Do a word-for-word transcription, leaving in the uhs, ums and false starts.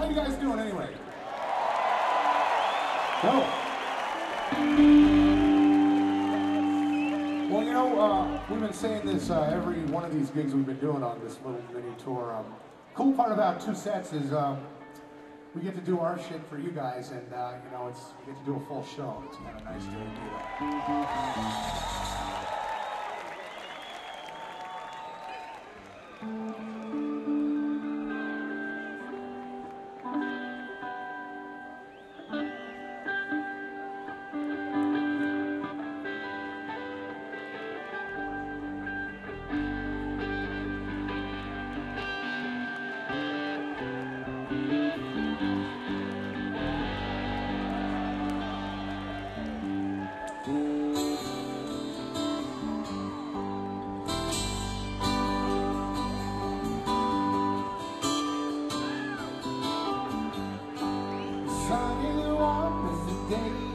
you guys doing anyway? Cool. Well, you know, uh, we've been saying this uh, every one of these gigs we've been doing on this little mini tour. Um, cool part about Two Sets is um, we get to do our shit for you guys, and uh, you know, it's we get to do a full show. It's kind of nice to do that. Sunny warm as the day.